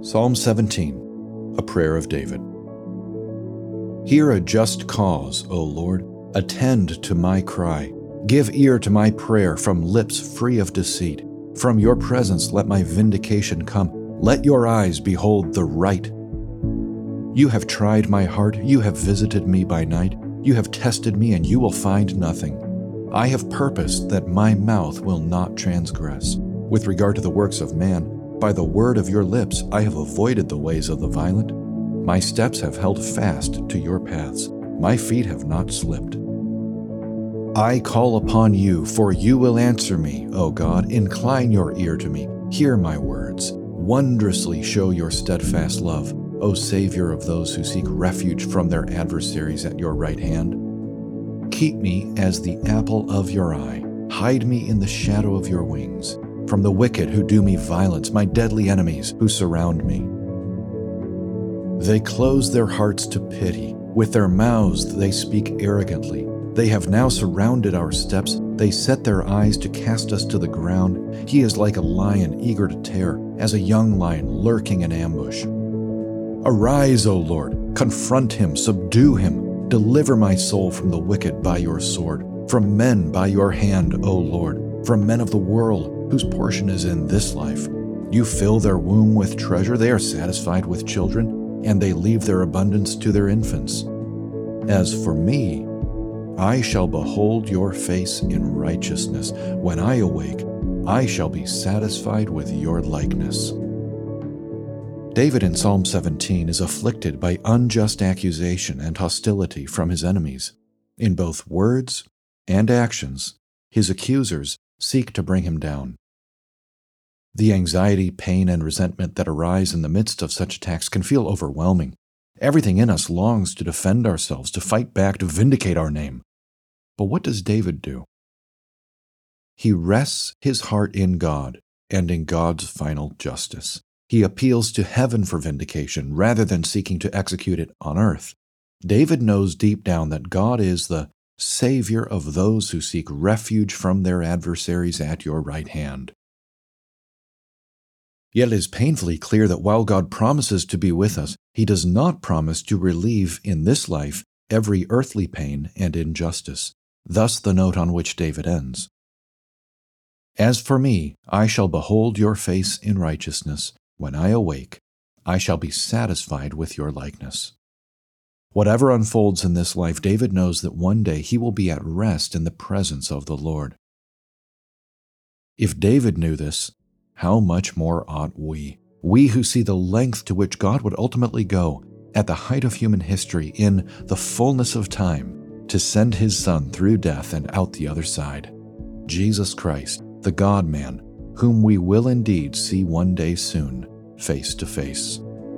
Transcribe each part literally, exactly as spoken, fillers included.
Psalm seventeen, a prayer of David. Hear a just cause, O Lord. Attend to my cry. Give ear to my prayer from lips free of deceit. From your presence let my vindication come. Let your eyes behold the right. You have tried my heart. You have visited me by night. You have tested me, and you will find nothing. I have purposed that my mouth will not transgress. With regard to the works of man, by the word of your lips I have avoided the ways of the violent. My steps have held fast to your paths. My feet have not slipped. I call upon you, for you will answer me, O God. Incline your ear to me. Hear my words. Wondrously show your steadfast love, O Savior of those who seek refuge from their adversaries at your right hand. Keep me as the apple of your eye. Hide me in the shadow of your wings. From the wicked who do me violence, my deadly enemies who surround me. They close their hearts to pity. With their mouths they speak arrogantly. They have now surrounded our steps. They set their eyes to cast us to the ground. He is like a lion eager to tear, as a young lion lurking in ambush. Arise, O Lord, confront him, subdue him. Deliver my soul from the wicked by your sword, from men by your hand, O Lord, from men of the world, whose portion is in this life. You fill their womb with treasure. They are satisfied with children, and they leave their abundance to their infants. As for me, I shall behold your face in righteousness. When I awake, I shall be satisfied with your likeness. David in Psalm seventeen is afflicted by unjust accusation and hostility from his enemies. In both words and actions, his accusers seek to bring him down. The anxiety, pain, and resentment that arise in the midst of such attacks can feel overwhelming. Everything in us longs to defend ourselves, to fight back, to vindicate our name. But what does David do? He rests his heart in God and in God's final justice. He appeals to heaven for vindication rather than seeking to execute it on earth. David knows deep down that God is the Savior of those who seek refuge from their adversaries at your right hand. Yet it is painfully clear that while God promises to be with us, He does not promise to relieve in this life every earthly pain and injustice. Thus the note on which David ends. As for me, I shall behold your face in righteousness. When I awake, I shall be satisfied with your likeness. Whatever unfolds in this life, David knows that one day he will be at rest in the presence of the Lord. If David knew this, how much more ought we? We who see the length to which God would ultimately go at the height of human history in the fullness of time to send His Son through death and out the other side. Jesus Christ, the God-man, whom we will indeed see one day soon, face to face.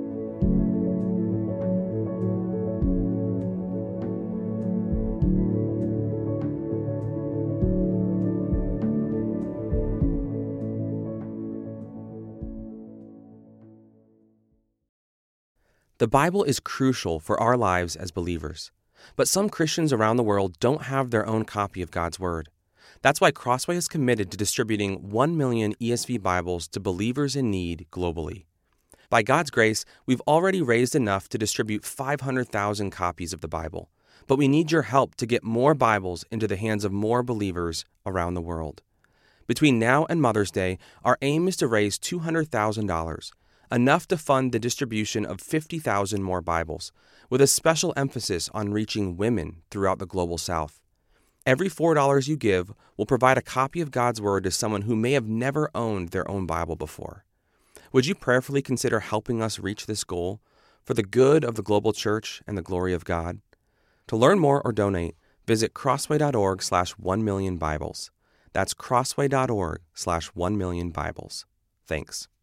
The Bible is crucial for our lives as believers, but some Christians around the world don't have their own copy of God's Word. That's why Crossway is committed to distributing one million E S V Bibles to believers in need globally. By God's grace, we've already raised enough to distribute five hundred thousand copies of the Bible, but we need your help to get more Bibles into the hands of more believers around the world. Between now and Mother's Day, our aim is to raise two hundred thousand dollars, enough to fund the distribution of fifty thousand more Bibles, with a special emphasis on reaching women throughout the global South. Every four dollars you give will provide a copy of God's Word to someone who may have never owned their own Bible before. Would you prayerfully consider helping us reach this goal for the good of the global church and the glory of God? To learn more or donate, visit crossway.org slash one million Bibles. That's crossway.org slash one million Bibles. Thanks.